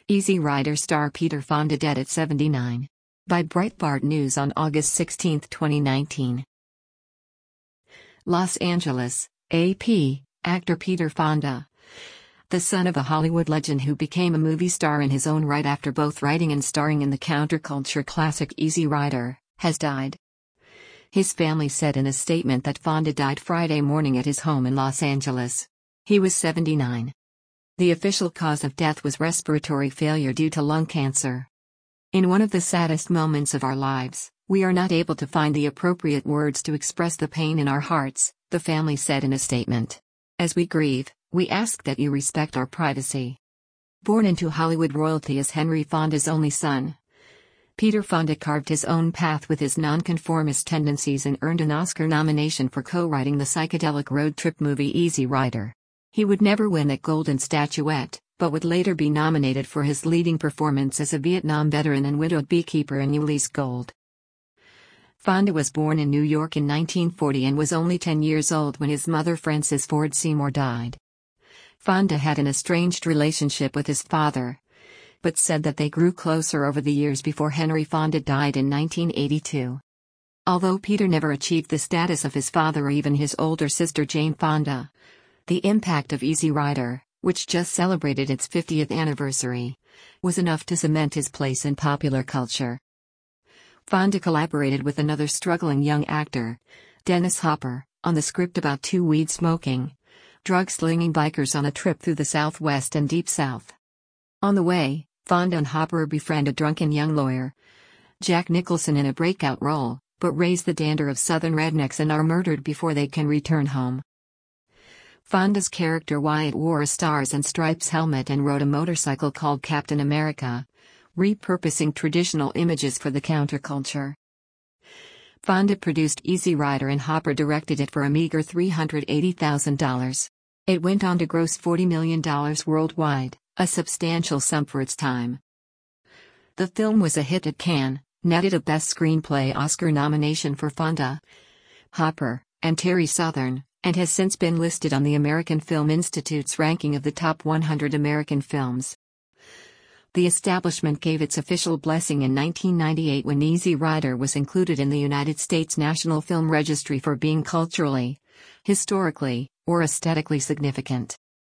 Easy Rider star Peter Fonda dead at 79. By Breitbart News on August 16, 2019. Los Angeles, AP, actor Peter Fonda, the son of a Hollywood legend who became a movie star in his own right after both writing and starring in the counterculture classic Easy Rider, has died. His family said in a statement that Fonda died Friday morning at his home in Los Angeles. He was 79. The official cause of death was respiratory failure due to lung cancer. In one of the saddest moments of our lives, we are not able to find the appropriate words to express the pain in our hearts, the family said in a statement. As we grieve, we ask that you respect our privacy. Born into Hollywood royalty as Henry Fonda's only son, Peter Fonda carved his own path with his nonconformist tendencies and earned an Oscar nomination for co-writing the psychedelic road trip movie Easy Rider. He would never win a Golden Statuette, but would later be nominated for his leading performance as a Vietnam veteran and widowed beekeeper in Ulease Gold. Fonda was born in New York in 1940 and was only 10 years old when his mother Frances Ford Seymour died. Fonda had an estranged relationship with his father, but said that they grew closer over the years before Henry Fonda died in 1982. Although Peter never achieved the status of his father or even his older sister Jane Fonda, the impact of Easy Rider, which just celebrated its 50th anniversary, was enough to cement his place in popular culture. Fonda collaborated with another struggling young actor, Dennis Hopper, on the script about two weed-smoking, drug-slinging bikers on a trip through the Southwest and Deep South. On the way, Fonda and Hopper befriend a drunken young lawyer, Jack Nicholson, in a breakout role, but raise the dander of Southern rednecks and are murdered before they can return home. Fonda's character Wyatt wore a Stars and Stripes helmet and rode a motorcycle called Captain America, repurposing traditional images for the counterculture. Fonda produced Easy Rider and Hopper directed it for a meager $380,000. It went on to gross $40 million worldwide, a substantial sum for its time. The film was a hit at Cannes, netted a Best Screenplay Oscar nomination for Fonda, Hopper, and Terry Southern, and has since been listed on the American Film Institute's ranking of the top 100 American films. The establishment gave its official blessing in 1998 when Easy Rider was included in the United States National Film Registry for being culturally, historically, or aesthetically significant.